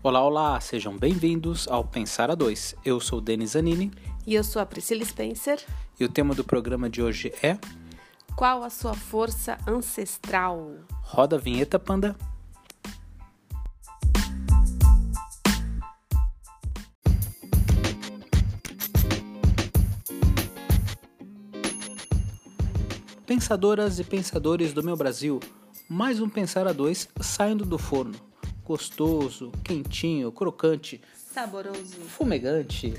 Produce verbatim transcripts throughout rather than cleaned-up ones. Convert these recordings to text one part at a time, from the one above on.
Olá, olá, sejam bem-vindos ao Pensar a Dois. Eu sou o Denis Zanini. E eu sou a Priscila Spencer. E o tema do programa de hoje é... Qual a sua força ancestral? Roda a vinheta, Panda. Pensadoras e pensadores do meu Brasil, mais um Pensar a Dois saindo do forno. Gostoso, quentinho, crocante, saboroso, fumegante.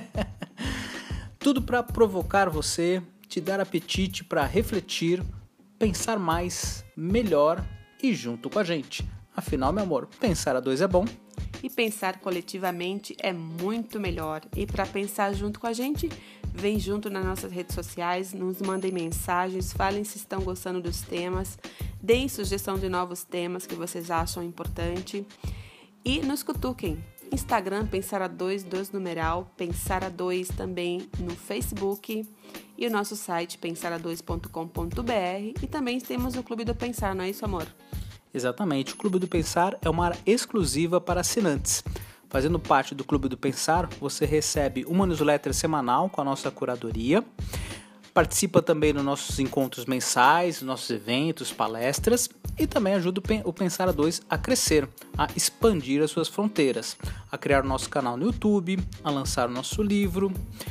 Tudo para provocar você, te dar apetite para refletir, pensar mais, melhor e junto com a gente. Afinal, meu amor, pensar a dois é bom. E pensar coletivamente é muito melhor. E para pensar junto com a gente, vem junto nas nossas redes sociais, nos mandem mensagens, falem se estão gostando dos temas, deem sugestão de novos temas que vocês acham importante e nos cutuquem. Instagram, Pensar a dois, dois numeral, Pensar a dois também no Facebook e o nosso site pensar a dois ponto com ponto b r e também temos o Clube do Pensar, não é isso, amor? Exatamente, o Clube do Pensar é uma área exclusiva para assinantes. Fazendo parte do Clube do Pensar, você recebe uma newsletter semanal com a nossa curadoria, participa também dos nossos encontros mensais, nossos eventos, palestras e também ajuda o Pensar a dois a crescer, a expandir as suas fronteiras, a criar o nosso canal no YouTube, a lançar o nosso livro,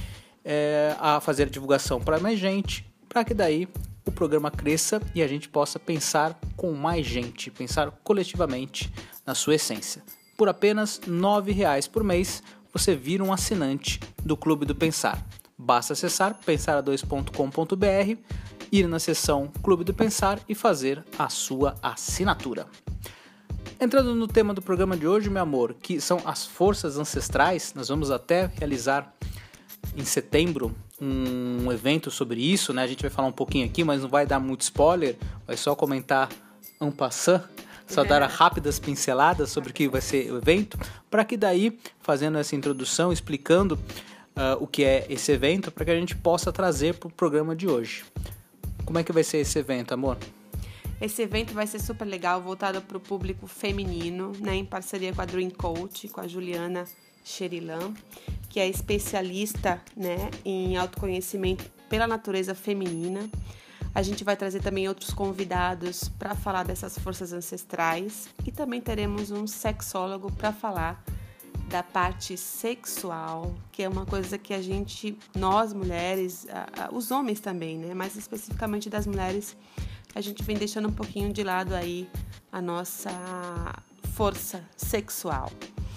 é, a fazer divulgação para mais gente, para que daí o programa cresça e a gente possa pensar com mais gente, pensar coletivamente na sua essência. Por apenas nove reais por mês, você vira um assinante do Clube do Pensar. Basta acessar pensar a dois ponto com ponto b r, ir na seção Clube do Pensar e fazer a sua assinatura. Entrando no tema do programa de hoje, meu amor, que são as forças ancestrais, nós vamos até realizar em setembro um evento sobre isso, né? A gente vai falar um pouquinho aqui, mas não vai dar muito spoiler, vai só comentar en passant, só dar rápidas pinceladas sobre o que vai ser o evento, para que daí, fazendo essa introdução, explicando uh, o que é esse evento, para que a gente possa trazer para o programa de hoje. Como é que vai ser esse evento, amor? Esse evento vai ser super legal, voltado para o público feminino, né, em parceria com a Dream Coach, com a Juliana Xerilan, que é especialista, né, em autoconhecimento pela natureza feminina. A gente vai trazer também outros convidados para falar dessas forças ancestrais e também teremos um sexólogo para falar da parte sexual, que é uma coisa que a gente, nós mulheres, os homens também, né, mas especificamente das mulheres, a gente vem deixando um pouquinho de lado aí a nossa força sexual.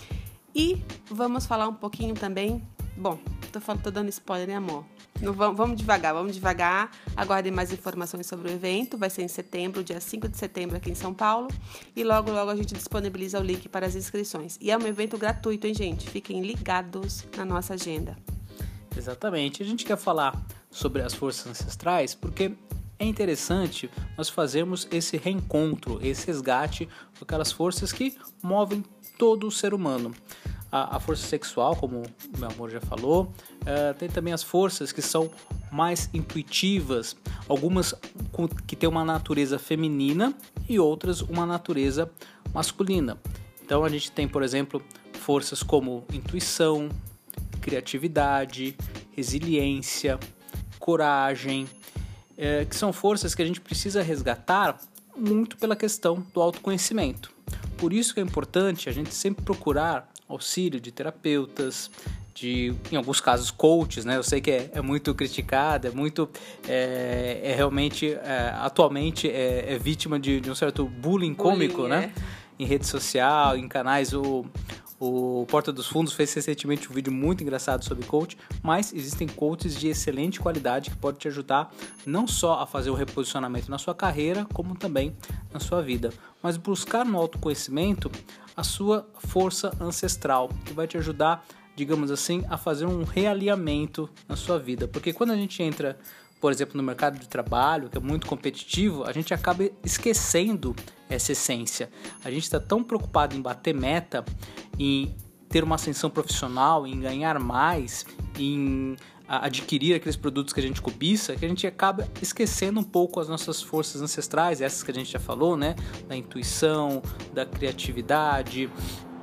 E vamos falar um pouquinho também, bom, tô, falando, tô dando spoiler, né, amor? Não, vamos, vamos devagar, vamos devagar, aguardem mais informações sobre o evento, vai ser em setembro, dia cinco de setembro aqui em São Paulo, e logo, logo a gente disponibiliza o link para as inscrições. E é um evento gratuito, hein, gente? Fiquem ligados na nossa agenda. Exatamente, a gente quer falar sobre as forças ancestrais porque é interessante nós fazermos esse reencontro, esse resgate com aquelas forças que movem todo o ser humano. A, a força sexual, como o meu amor já falou, uh, tem também as forças que são mais intuitivas, algumas com, que têm uma natureza feminina e outras uma natureza masculina. Então a gente tem, por exemplo, forças como intuição, criatividade, resiliência, coragem, uh, que são forças que a gente precisa resgatar muito pela questão do autoconhecimento. Por isso que é importante a gente sempre procurar auxílio de terapeutas, de, em alguns casos, coaches, né? Eu sei que é, é muito criticado, é muito, é, é realmente, é, atualmente, é, é vítima de, de um certo bullying, bullying cômico, é. né? Em rede social, em canais, o, o Porta dos Fundos fez recentemente um vídeo muito engraçado sobre coach, mas existem coaches de excelente qualidade que podem te ajudar não só a fazer o reposicionamento na sua carreira, como também na sua vida, mas buscar no autoconhecimento a sua força ancestral, que vai te ajudar, digamos assim, a fazer um realinhamento na sua vida. Porque quando a gente entra, por exemplo, no mercado de trabalho, que é muito competitivo, a gente acaba esquecendo essa essência. A gente está tão preocupado em bater meta, em ter uma ascensão profissional, em ganhar mais, em adquirir aqueles produtos que a gente cobiça, que a gente acaba esquecendo um pouco as nossas forças ancestrais, essas que a gente já falou, né? Da intuição, da criatividade,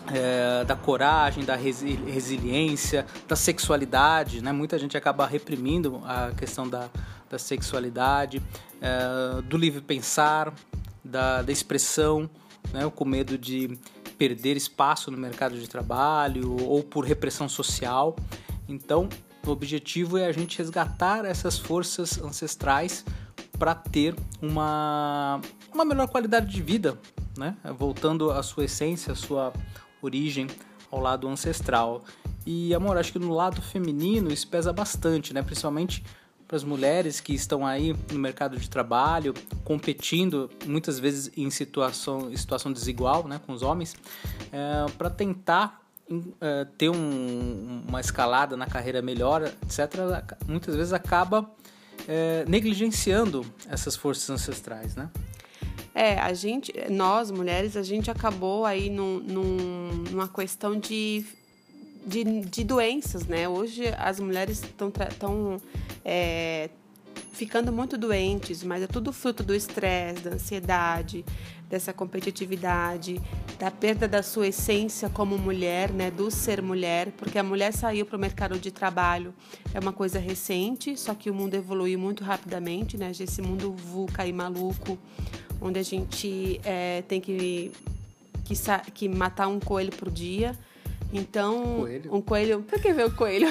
é, da coragem, da resi resiliência, da sexualidade, né? Muita gente acaba reprimindo a questão da, da sexualidade, é, do livre pensar, da, da expressão, né? Com medo de perder espaço no mercado de trabalho ou por repressão social. Então, o objetivo é a gente resgatar essas forças ancestrais para ter uma, uma melhor qualidade de vida, né? Voltando à sua essência, à sua origem, ao lado ancestral. E, amor, acho que no lado feminino isso pesa bastante, né? Principalmente para as mulheres que estão aí no mercado de trabalho, competindo muitas vezes em situação, em situação desigual, né, com os homens, é, para tentar é, ter um, uma escalada na carreira melhor, etcétera, muitas vezes acaba é, negligenciando essas forças ancestrais, né? É, a gente, nós mulheres, a gente acabou aí num, num, numa questão de, de, de doenças, né? Hoje as mulheres estão é, ficando muito doentes, mas é tudo fruto do estresse, da ansiedade, dessa competitividade, da perda da sua essência como mulher, né? Do ser mulher, porque a mulher saiu para o mercado de trabalho, é uma coisa recente, só que o mundo evoluiu muito rapidamente, né? Esse mundo VUCA e maluco, onde a gente é, tem que, que, que matar um coelho por dia. Então, coelho? um coelho... Pra que ver o coelho?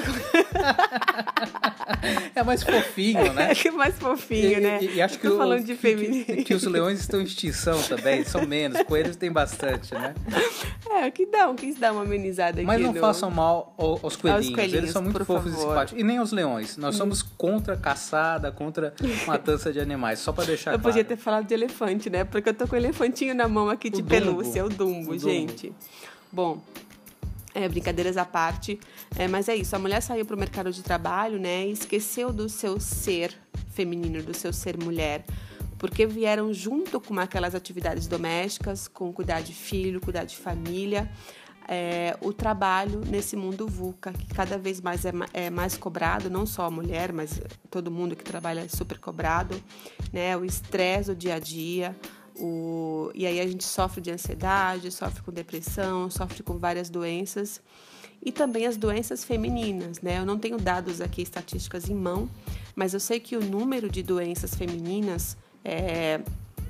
É mais fofinho, né? É mais fofinho, e, né? E, e acho que, tô o, falando de feminino. Que, que os leões estão em extinção também, são menos. Coelhos tem bastante, né? É, que dá, quis dar uma amenizada aqui. Mas não no... façam mal aos coelhinhos. Aos coelhinhos, eles são muito fofos favor. e simpáticos. E nem aos leões. Nós somos contra caçada, contra matança de animais. Só pra deixar eu claro. Eu podia ter falado de elefante, né? Porque eu tô com um elefantinho na mão aqui de o pelúcia. O Dumbo, o gente. Dumbo. Bom... É, brincadeiras à parte, é, mas é isso, a mulher saiu para o mercado de trabalho, né, e esqueceu do seu ser feminino, do seu ser mulher, porque vieram junto com aquelas atividades domésticas, com cuidar de filho, cuidar de família, é, o trabalho nesse mundo VUCA, que cada vez mais é, é mais cobrado, não só a mulher, mas todo mundo que trabalha é super cobrado, né, o estresse do dia a dia. O... E aí a gente sofre de ansiedade, sofre com depressão, sofre com várias doenças e também as doenças femininas, né? Eu não tenho dados aqui, estatísticas em mão, mas eu sei que o número de doenças femininas é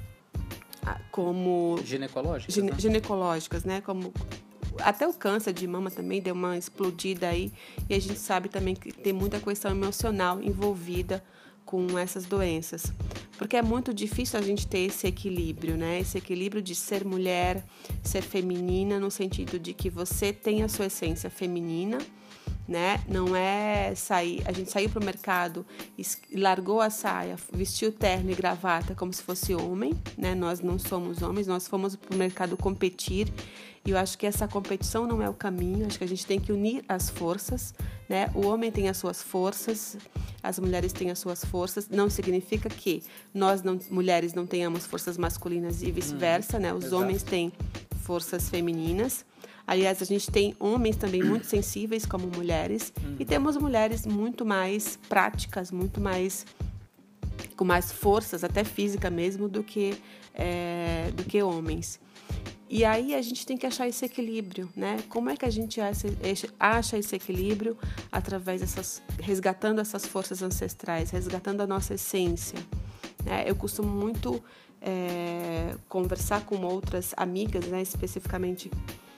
como... Ginecológicas, gine... né? Ginecológicas, né? Como... Até o câncer de mama também deu uma explodida aí e a gente sabe também que tem muita questão emocional envolvida com essas doenças, porque é muito difícil a gente ter esse equilíbrio, né? Esse equilíbrio de ser mulher, ser feminina, no sentido de que você tem a sua essência feminina, né? Não é sair, a gente saiu para o mercado, largou a saia, vestiu terno e gravata como se fosse homem, né? Nós não somos homens, nós fomos para o mercado competir. E eu acho que essa competição não é o caminho, acho que a gente tem que unir as forças, né? O homem tem as suas forças, as mulheres têm as suas forças, não significa que nós, não, mulheres, não tenhamos forças masculinas e vice-versa, hum, né? Os exato. Homens têm forças femininas. Aliás, a gente tem homens também muito sensíveis como mulheres hum. e temos mulheres muito mais práticas, muito mais... com mais forças, até física mesmo, do que, é, do que homens. E aí a gente tem que achar esse equilíbrio, né? Como é que a gente acha esse equilíbrio? Através dessas, resgatando essas forças ancestrais, resgatando a nossa essência, né? Eu costumo muito é, conversar com outras amigas, né? Especificamente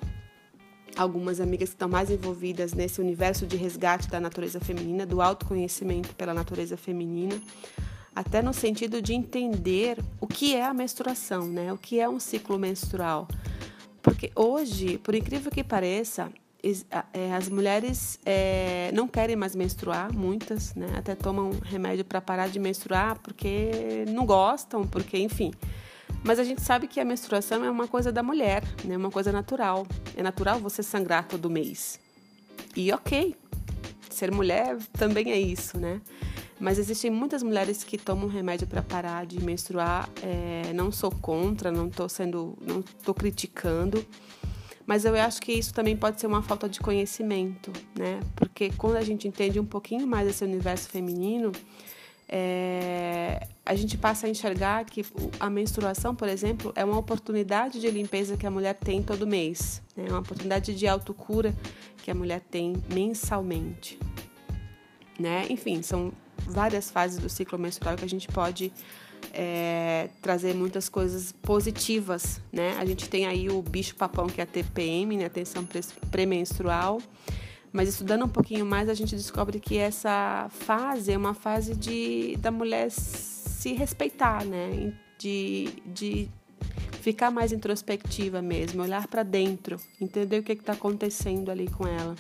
algumas amigas que estão mais envolvidas nesse universo de resgate da natureza feminina, do autoconhecimento pela natureza feminina, até no sentido de entender o que é a menstruação, né? O que é um ciclo menstrual. Porque hoje, por incrível que pareça, as mulheres é, não querem mais menstruar, muitas, né? Até tomam remédio para parar de menstruar porque não gostam, porque, enfim. Mas a gente sabe que a menstruação é uma coisa da mulher, né? Uma coisa natural. É natural você sangrar todo mês. E ok, ser mulher também é isso, né? Mas existem muitas mulheres que tomam remédio para parar de menstruar. É, não sou contra, não estou sendo, não estou criticando, mas eu acho que isso também pode ser uma falta de conhecimento, né? Porque quando a gente entende um pouquinho mais esse universo feminino, é, a gente passa a enxergar que a menstruação, por exemplo, é uma oportunidade de limpeza que a mulher tem todo mês, né? É uma oportunidade de autocura que a mulher tem mensalmente, né? Enfim, são várias fases do ciclo menstrual que a gente pode é, trazer muitas coisas positivas, né? A gente tem aí o bicho-papão, que é a T P M, né? Tensão pré-menstrual, mas estudando um pouquinho mais, a gente descobre que essa fase é uma fase de, da mulher se respeitar, né? De, de ficar mais introspectiva mesmo, olhar para dentro, entender o que está acontecendo ali com ela.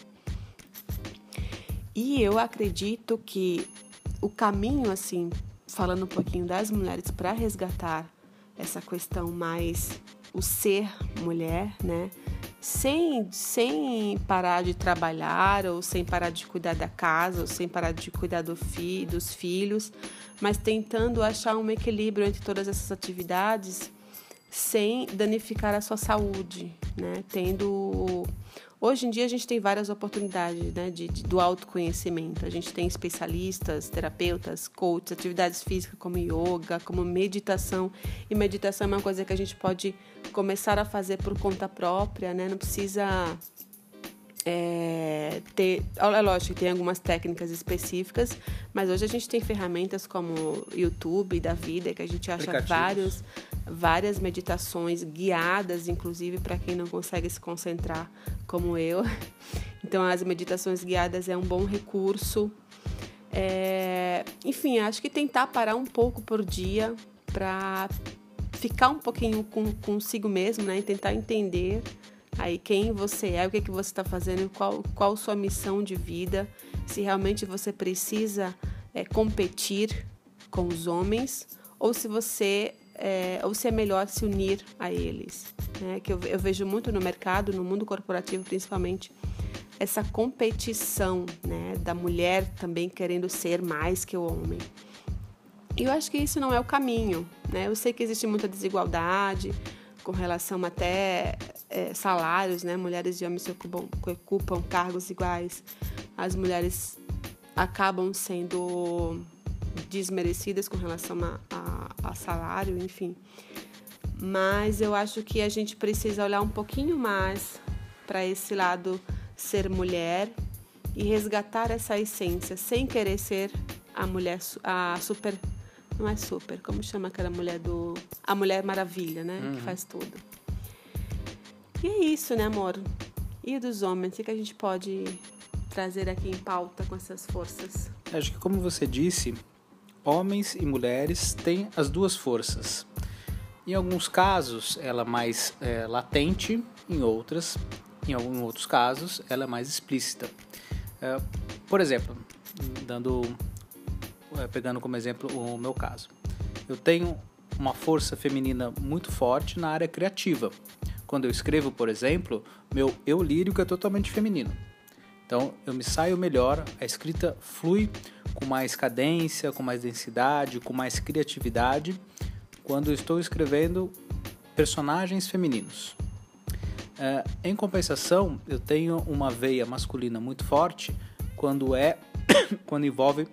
E eu acredito que o caminho, assim, falando um pouquinho das mulheres para resgatar essa questão mais o ser mulher, né? Sem, sem parar de trabalhar, ou sem parar de cuidar da casa, ou sem parar de cuidar do fi, dos filhos, mas tentando achar um equilíbrio entre todas essas atividades sem danificar a sua saúde, né? Tendo... Hoje em dia a gente tem várias oportunidades, né, de, de, do autoconhecimento. A gente tem especialistas, terapeutas, coaches, atividades físicas como yoga, como meditação. E meditação é uma coisa que a gente pode começar a fazer por conta própria, né? Não precisa é, ter... É lógico que tem algumas técnicas específicas, mas hoje a gente tem ferramentas como YouTube da vida, que a gente acha vários, várias meditações guiadas, inclusive para quem não consegue se concentrar, como eu. Então, as meditações guiadas é um bom recurso. É, enfim, acho que tentar parar um pouco por dia para ficar um pouquinho com, consigo mesmo, né? E tentar entender aí quem você é, o que, que você está fazendo, qual, qual sua missão de vida, se realmente você precisa é, competir com os homens, ou se você... É, ou se é melhor se unir a eles, né? Que eu, eu vejo muito no mercado, no mundo corporativo principalmente, essa competição, né, da mulher também querendo ser mais que o homem. E eu acho que isso não é o caminho, né? Eu sei que existe muita desigualdade com relação até é, salários, né? Mulheres e homens se ocupam, ocupam cargos iguais. As mulheres acabam sendo desmerecidas com relação a, a, a salário, enfim. Mas eu acho que a gente precisa olhar um pouquinho mais para esse lado ser mulher e resgatar essa essência, sem querer ser a mulher, a super, não é super, como chama aquela mulher do, a Mulher Maravilha, né? Uhum. Que faz tudo. E é isso, né, amor? E dos homens, o que a gente pode trazer aqui em pauta com essas forças? Acho que, como você disse, homens e mulheres têm as duas forças. Em alguns casos, ela é mais é, latente, em outras, em alguns outros casos, ela é mais explícita. É, por exemplo, dando, é, pegando como exemplo o meu caso, eu tenho uma força feminina muito forte na área criativa. Quando eu escrevo, por exemplo, meu eu lírico é totalmente feminino. Então, eu me saio melhor, a escrita flui com mais cadência, com mais densidade, com mais criatividade, quando eu estou escrevendo personagens femininos. É, em compensação, eu tenho uma veia masculina muito forte quando, é, quando envolve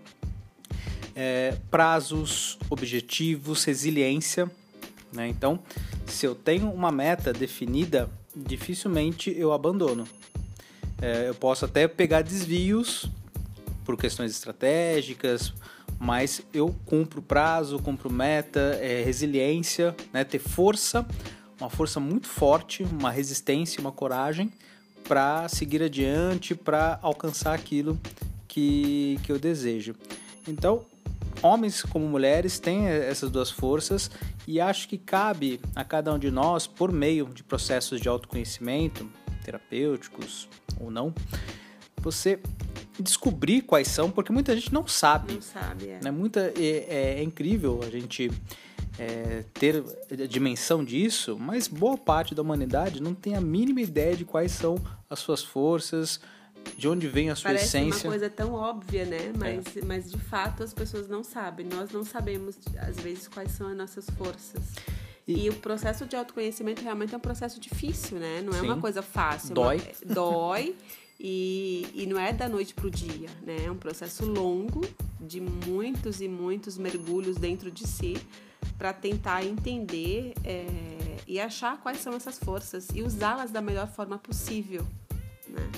é, prazos, objetivos, resiliência, né? Então, se eu tenho uma meta definida, dificilmente eu abandono. É, eu posso até pegar desvios por questões estratégicas, mas eu cumpro prazo, cumpro meta, é, resiliência, né? Ter força, uma força muito forte, uma resistência, uma coragem para seguir adiante, para alcançar aquilo que, que eu desejo. Então, homens como mulheres têm essas duas forças e acho que cabe a cada um de nós, por meio de processos de autoconhecimento, terapêuticos ou não, você descobrir quais são, porque muita gente não sabe. Não sabe, é. Né? Muita, é, é incrível a gente é, ter a dimensão disso, mas boa parte da humanidade não tem a mínima ideia de quais são as suas forças, de onde vem a sua Parece essência. Parece uma coisa tão óbvia, né? Mas, é. mas de fato as pessoas não sabem. Nós não sabemos, às vezes, quais são as nossas forças. E, e o processo de autoconhecimento realmente é um processo difícil, né? Não é Sim. uma coisa fácil. Dói. Uma, dói e, e não é da noite pro dia, né? É um processo longo de muitos e muitos mergulhos dentro de si para tentar entender é, e achar quais são essas forças e usá-las da melhor forma possível, né?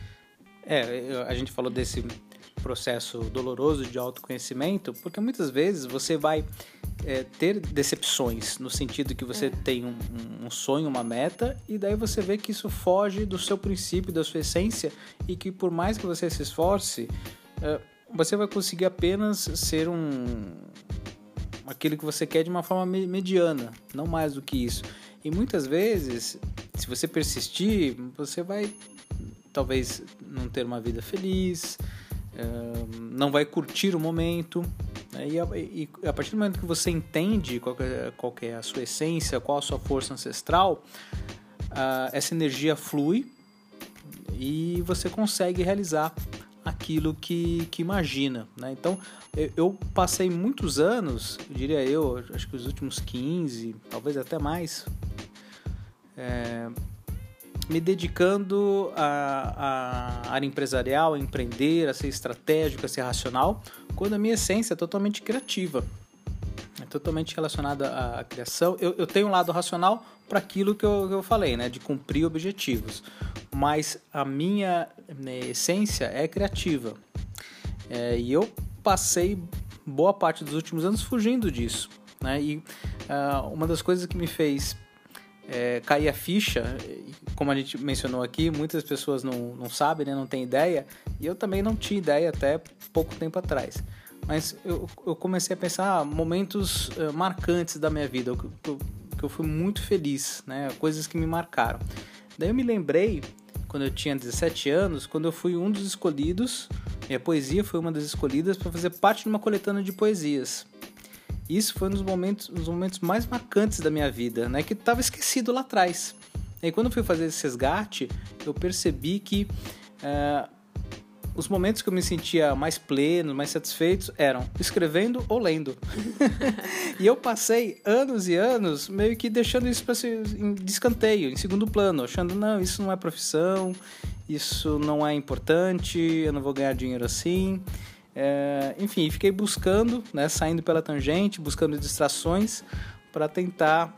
É, a gente falou desse processo doloroso de autoconhecimento, porque muitas vezes você vai é, ter decepções, no sentido que você é. tem um, um sonho, uma meta, e daí você vê que isso foge do seu princípio, da sua essência, e que por mais que você se esforce, é, você vai conseguir apenas ser um aquilo que você quer de uma forma mediana, não mais do que isso. E muitas vezes, se você persistir, você vai talvez não ter uma vida feliz, não vai curtir o momento, né? e, a, e a partir do momento que você entende qual é, qual é a sua essência, qual a sua força ancestral, uh, essa energia flui e você consegue realizar aquilo que, que imagina, né? Então eu, eu passei muitos anos, eu diria eu, acho que os últimos quinze, talvez até mais, é, me dedicando à área empresarial, a empreender, a ser estratégico, a ser racional, quando a minha essência é totalmente criativa, é totalmente relacionada à criação. Eu, eu tenho um lado racional para aquilo que eu, que eu falei, né, de cumprir objetivos, mas a minha, né, essência é criativa. É, e eu passei boa parte dos últimos anos fugindo disso, né, e uh, uma das coisas que me fez É, cair a ficha, como a gente mencionou aqui, muitas pessoas não, não sabem, né, não têm ideia, e eu também não tinha ideia até pouco tempo atrás. Mas eu, eu comecei a pensar momentos uh, marcantes da minha vida, que eu, que eu fui muito feliz, né, coisas que me marcaram. Daí eu me lembrei, quando eu tinha dezessete anos, quando eu fui um dos escolhidos, minha poesia foi uma das escolhidas para fazer parte de uma coletânea de poesias. Isso foi um dos momentos, um dos momentos mais marcantes da minha vida, né, que estava esquecido lá atrás. E aí, quando eu fui fazer esse resgate, eu percebi que uh, os momentos que eu me sentia mais pleno, mais satisfeitos, eram escrevendo ou lendo. E eu passei anos e anos meio que deixando isso para ser em escanteio, em segundo plano, achando, não, isso não é profissão, isso não é importante, eu não vou ganhar dinheiro assim. É, enfim, fiquei buscando, né, saindo pela tangente, buscando distrações para tentar,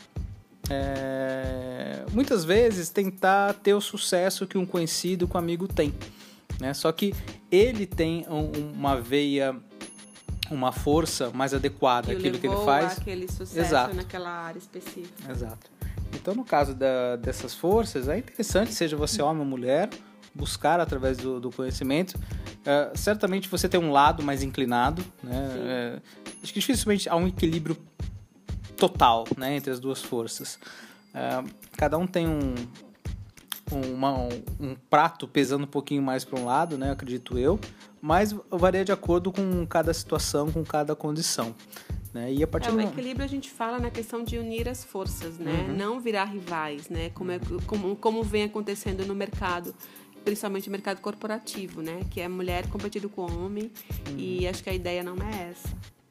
é, muitas vezes, tentar ter o sucesso que um conhecido, que um amigo tem, né? Só que ele tem um, uma veia, uma força mais adequada àquilo que ele faz. Aquele sucesso. Exato. Naquela área específica. Exato. Então, no caso da, dessas forças, é interessante, seja você homem ou mulher, buscar através do, do conhecimento. Uh, certamente você tem um lado mais inclinado, né? Uh, acho que dificilmente há um equilíbrio total, né, entre as duas forças. Uh, cada um tem um, uma, um, um prato pesando um pouquinho mais para um lado, né, acredito eu, mas varia de acordo com cada situação, com cada condição. Né? E a partir é, do... o equilíbrio a gente fala na questão de unir as forças, né? Uhum. Não virar rivais, né? Como, é, como, como vem acontecendo no mercado, principalmente o mercado corporativo, né? Que é mulher competindo com homem, uhum. E acho que a ideia não é essa.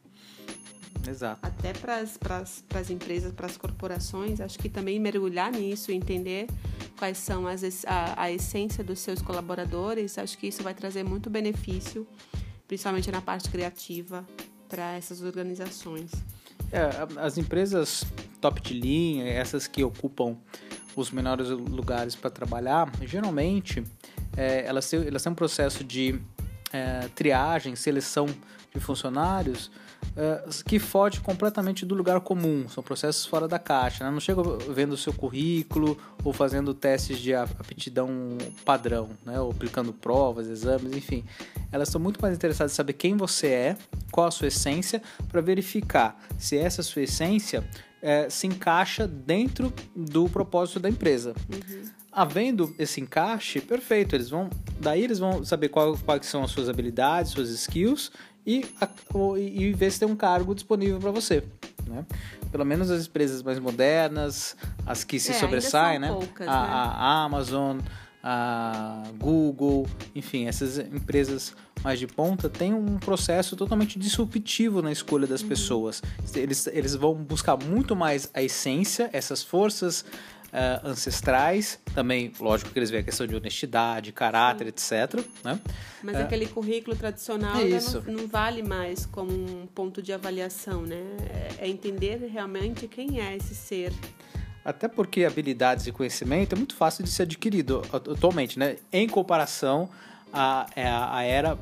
Exato. Até para as empresas, para as corporações, acho que também mergulhar nisso, entender quais são as, a, a essência dos seus colaboradores, acho que isso vai trazer muito benefício, principalmente na parte criativa, para essas organizações. É, as empresas top de linha, essas que ocupam os menores lugares para trabalhar, geralmente é, elas, têm, elas têm um processo de é, triagem, seleção de funcionários é, que foge completamente do lugar comum, são processos fora da caixa, né? Não chega vendo o seu currículo ou fazendo testes de aptidão padrão, né? Ou aplicando provas, exames, enfim. Elas estão muito mais interessadas em saber quem você é, qual a sua essência, para verificar se essa sua essência é, se encaixa dentro do propósito da empresa. Uhum. Havendo esse encaixe, perfeito, eles vão, daí eles vão saber qual, quais são as suas habilidades, suas skills e, a, e ver se tem um cargo disponível para você, né? Pelo menos as empresas mais modernas, as que se é, sobressaem, né? Poucas, a, né? a Amazon, a Google, enfim, essas empresas mais de ponta têm um processo totalmente disruptivo na escolha das uhum. pessoas. Eles, eles vão buscar muito mais a essência, essas forças uh, ancestrais. Também, lógico que eles veem a questão de honestidade, caráter, Sim. etcétera. Né? Mas uh, aquele currículo tradicional é não, não vale mais como um ponto de avaliação, né? É entender realmente quem é esse ser. Até porque habilidades e conhecimento é muito fácil de ser adquirido atualmente, né? Em comparação à, à era uh,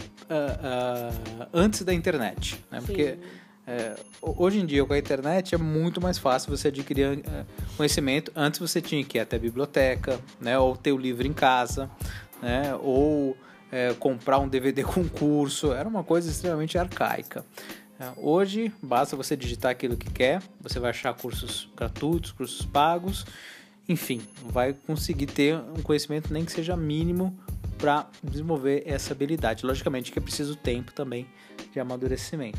uh, antes da internet. Né? Porque uh, hoje em dia, com a internet, é muito mais fácil você adquirir uh, conhecimento. Antes você tinha que ir até a biblioteca, né? Ou ter o livro em casa, né? Ou uh, comprar um D V D com curso. Era uma coisa extremamente arcaica. Hoje, basta você digitar aquilo que quer, você vai achar cursos gratuitos, cursos pagos, enfim, vai conseguir ter um conhecimento nem que seja mínimo para desenvolver essa habilidade. Logicamente que é preciso tempo também de amadurecimento.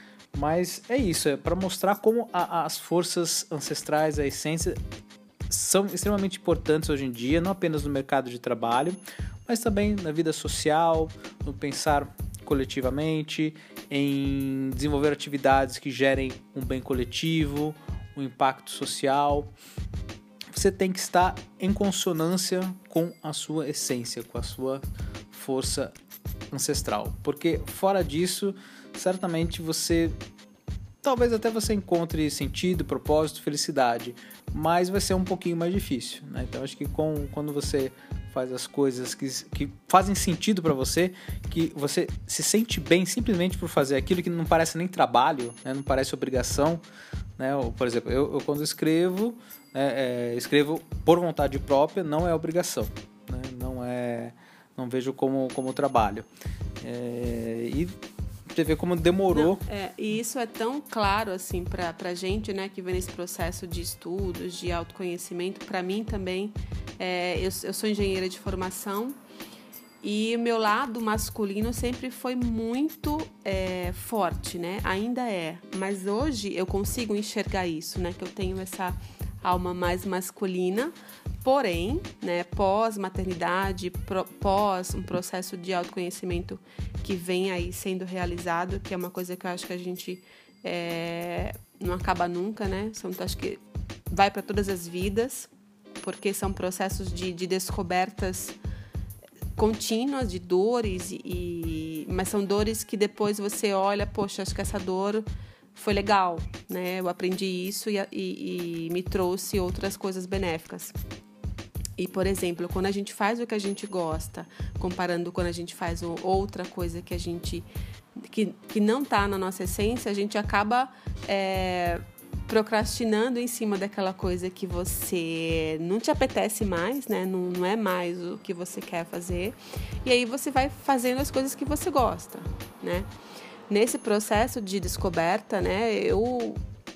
Mas é isso, é para mostrar como a, as forças ancestrais, a essência, são extremamente importantes hoje em dia, não apenas no mercado de trabalho, mas também na vida social, no pensar coletivamente, em desenvolver atividades que gerem um bem coletivo, um impacto social. Você tem que estar em consonância com a sua essência, com a sua força ancestral, porque fora disso, certamente você, talvez até você encontre sentido, propósito, felicidade, mas vai ser um pouquinho mais difícil, né? Então acho que com, quando você faz as coisas que, que fazem sentido para você, que você se sente bem simplesmente por fazer aquilo que não parece nem trabalho, né? Não parece obrigação, né? Ou, por exemplo, eu, eu quando escrevo, é, é, escrevo por vontade própria, não é obrigação, né? Não é, não vejo como, como trabalho. É, e você vê como demorou. Não, é, e isso é tão claro assim para a gente, né, que vem nesse processo de estudos, de autoconhecimento. Para mim também, é, eu, eu sou engenheira de formação e o meu lado masculino sempre foi muito é, forte, né? Ainda é, mas hoje eu consigo enxergar isso, né? Que eu tenho essa alma mais masculina. Porém, né, pós-maternidade, pro, pós um processo de autoconhecimento que vem aí sendo realizado, que é uma coisa que eu acho que a gente é, não acaba nunca, né? São, acho que vai para todas as vidas, porque são processos de, de descobertas contínuas, de dores, e, mas são dores que depois você olha, poxa, acho que essa dor foi legal, né? Eu aprendi isso e, e, e me trouxe outras coisas benéficas. E, por exemplo, quando a gente faz o que a gente gosta, comparando quando a gente faz outra coisa que a gente que, que não está na nossa essência, a gente acaba é, procrastinando em cima daquela coisa que você não te apetece mais, né? Não, não é mais o que você quer fazer. E aí você vai fazendo as coisas que você gosta, né? Nesse processo de descoberta, né? Eu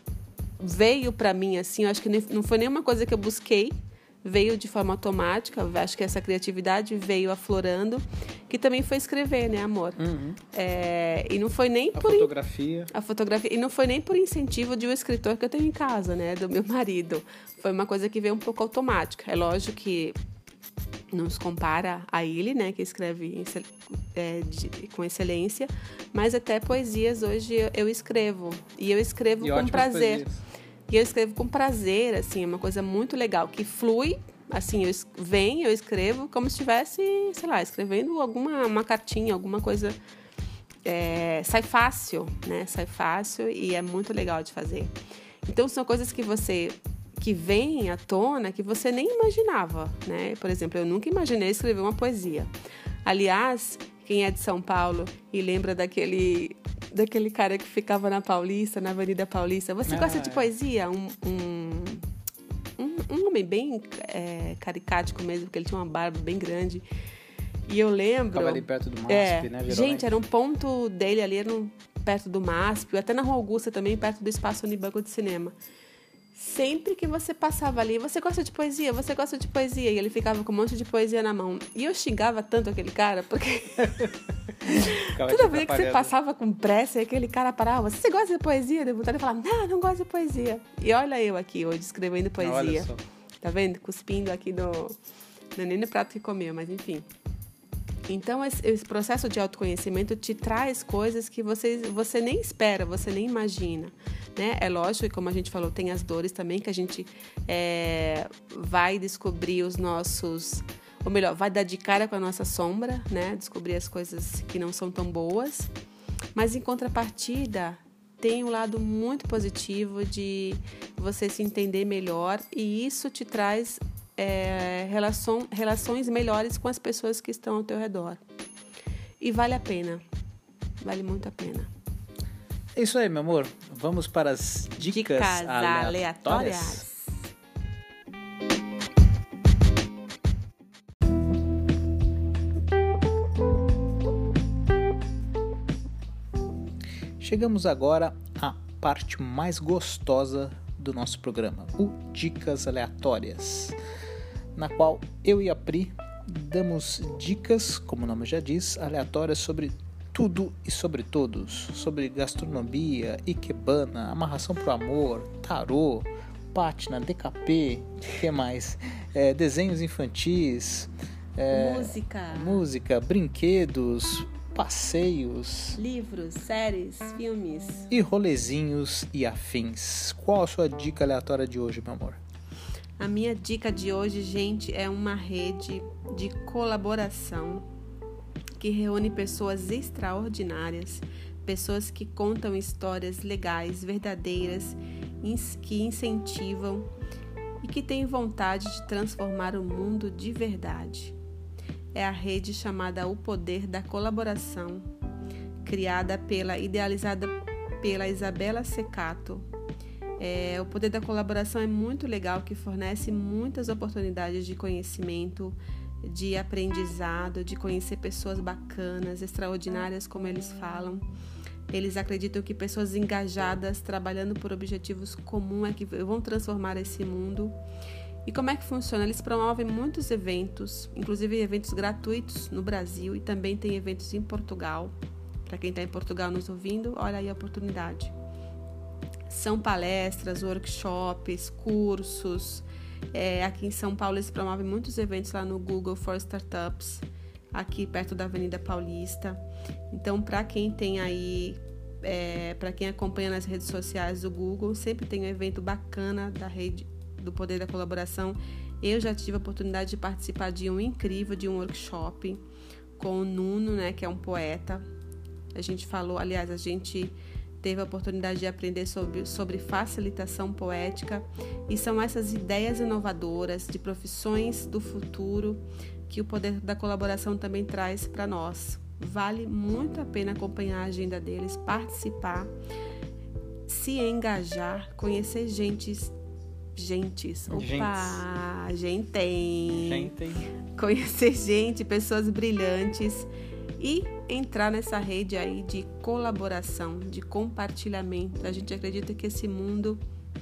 veio para mim assim, eu acho que não foi nenhuma coisa que eu busquei. Veio de forma automática, acho que essa criatividade veio aflorando, que também foi escrever, né, amor? Uhum. É, e não foi nem a por... fotografia. A fotografia. E não foi nem por incentivo de um escritor que eu tenho em casa, né, do meu marido. Foi uma coisa que veio um pouco automática. É lógico que não se compara a ele, né, que escreve é, de, com excelência, mas até poesias hoje eu, eu escrevo. E eu escrevo e com prazer. Poesias. E eu escrevo com prazer, assim, é uma coisa muito legal, que flui, assim, eu vem, eu escrevo como se estivesse, sei lá, escrevendo alguma uma cartinha, alguma coisa, é, sai fácil, né, sai fácil e é muito legal de fazer. Então, são coisas que você, que vêm à tona, que você nem imaginava, né, por exemplo, eu nunca imaginei escrever uma poesia. Aliás, quem é de São Paulo e lembra daquele... daquele cara que ficava na Paulista, na Avenida Paulista. Você ah, gosta de poesia? Um, um, um, um homem bem é, caricático mesmo, porque ele tinha uma barba bem grande. E eu lembro... Ficava ali perto do M A S P, é, né? Geralmente. Gente, era um ponto dele ali, era um, perto do M A S P, até na Rua Augusta também, perto do Espaço Unibanco de Cinema. Sempre que você passava ali, você gosta de poesia? Você gosta de poesia? E ele ficava com um monte de poesia na mão. E eu xingava tanto aquele cara, porque... Toda vez que você passava com pressa, aquele cara parava. Você gosta de poesia? Eu vontade de falar, não, não gosto de poesia. E olha eu aqui hoje, escrevendo poesia. Tá vendo? Cuspindo aqui no... Não é nem no prato que comeu, mas enfim. Então, esse processo de autoconhecimento te traz coisas que você, você nem espera, você nem imagina. né? É lógico que, como a gente falou, tem as dores também, que a gente é, vai descobrir os nossos... Ou melhor, vai dar de cara com a nossa sombra, né? Descobrir as coisas que não são tão boas. Mas, em contrapartida, tem um lado muito positivo de você se entender melhor e isso te traz é, relação, relações melhores com as pessoas que estão ao teu redor. E vale a pena. Vale muito a pena. É isso aí, meu amor. Vamos para as dicas, dicas aleatórias. aleatórias. Chegamos agora à parte mais gostosa do nosso programa, o Dicas Aleatórias, na qual eu e a Pri damos dicas, como o nome já diz, aleatórias sobre tudo e sobre todos, sobre gastronomia, ikebana, amarração pro amor, tarô, pátina, D K P, o que mais? É, desenhos infantis, é, música, música, brinquedos, passeios, livros, séries, filmes e rolezinhos e afins. Qual a sua dica aleatória de hoje, meu amor? A minha dica de hoje, gente, é uma rede de colaboração que reúne pessoas extraordinárias, pessoas que contam histórias legais, verdadeiras, que incentivam e que têm vontade de transformar o mundo de verdade. É a rede chamada O Poder da Colaboração, criada pela, idealizada pela Isabela Secato. É, o Poder da Colaboração é muito legal, que fornece muitas oportunidades de conhecimento, de aprendizado, de conhecer pessoas bacanas, extraordinárias, como eles falam. Eles acreditam que pessoas engajadas, trabalhando por objetivos comuns, é que vão transformar esse mundo. E como é que funciona? Eles promovem muitos eventos, inclusive eventos gratuitos no Brasil, e também tem eventos em Portugal. Para quem está em Portugal nos ouvindo, olha aí a oportunidade. São palestras, workshops, cursos. É, aqui em São Paulo eles promovem muitos eventos lá no Google for Startups, aqui perto da Avenida Paulista. Então, para quem tem aí, é, para quem acompanha nas redes sociais do Google, sempre tem um evento bacana da rede do Poder da Colaboração. Eu já tive a oportunidade de participar de um incrível, de um workshop com o Nuno, né, que é um poeta. A gente falou, aliás, a gente teve a oportunidade de aprender sobre, sobre facilitação poética, e são essas ideias inovadoras de profissões do futuro que o Poder da Colaboração também traz para nós. Vale muito a pena acompanhar a agenda deles, participar, se engajar, conhecer gentes Gentes, opa, gente, gente, conhecer gente, pessoas brilhantes e entrar nessa rede aí de colaboração, de compartilhamento. A gente acredita que esse mundo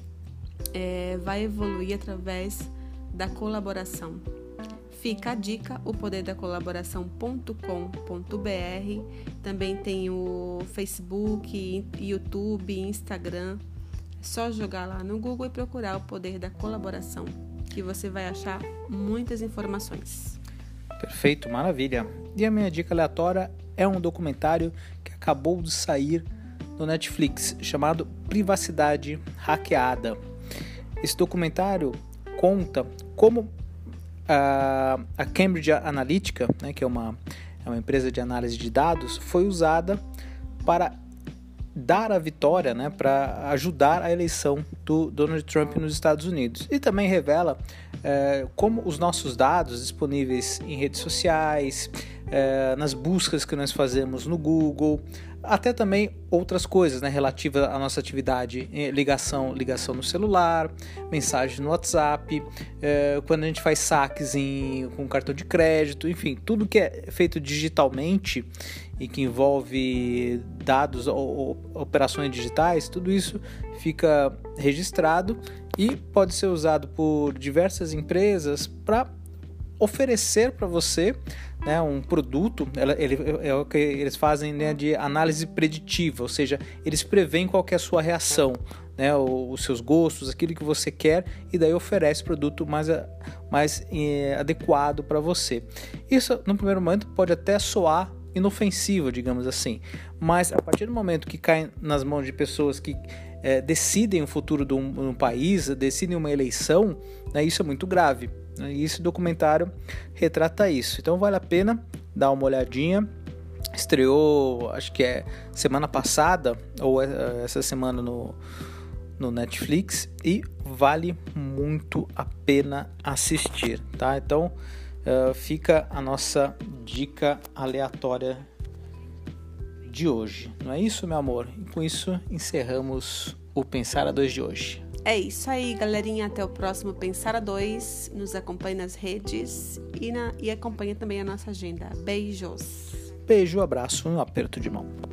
é, vai evoluir através da colaboração. Fica a dica, o poder da colaboração ponto com ponto b r. Também tem o Facebook, YouTube, Instagram. É só jogar lá no Google e procurar o Poder da Colaboração, que você vai achar muitas informações. Perfeito, maravilha. E a minha dica aleatória é um documentário que acabou de sair no Netflix, chamado Privacidade Hackeada. Esse documentário conta como a, a Cambridge Analytica, né, que é uma, é uma empresa de análise de dados, foi usada para dar a vitória, né, para ajudar a eleição do Donald Trump nos Estados Unidos. E também revela é, como os nossos dados disponíveis em redes sociais, é, nas buscas que nós fazemos no Google, até também outras coisas, né, relativas à nossa atividade, ligação, ligação no celular, mensagem no WhatsApp, é, quando a gente faz saques em, com cartão de crédito, enfim, tudo que é feito digitalmente e que envolve dados ou, ou operações digitais, tudo isso fica registrado e pode ser usado por diversas empresas para oferecer para você, né, um produto. Ele, é o que eles fazem, né, de análise preditiva, ou seja, eles preveem qual que é a sua reação, né, os seus gostos, aquilo que você quer, e daí oferece produto mais, mais é, adequado para você. Isso, no primeiro momento, pode até soar inofensivo, digamos assim, mas a partir do momento que cai nas mãos de pessoas que é, decidem o futuro de um, um país, decidem uma eleição, né, isso é muito grave. Né, e esse documentário retrata isso. Então vale a pena dar uma olhadinha. Estreou, acho que é semana passada, ou essa semana no, no Netflix, e vale muito a pena assistir, tá? Então uh, fica a nossa dica aleatória de hoje. Não é isso, meu amor? E com isso encerramos o Pensar a Dois de hoje. É isso aí, galerinha. Até o próximo Pensar a Dois. Nos acompanhe nas redes e, na, e acompanhe também a nossa agenda. Beijos! Beijo, abraço e um aperto de mão.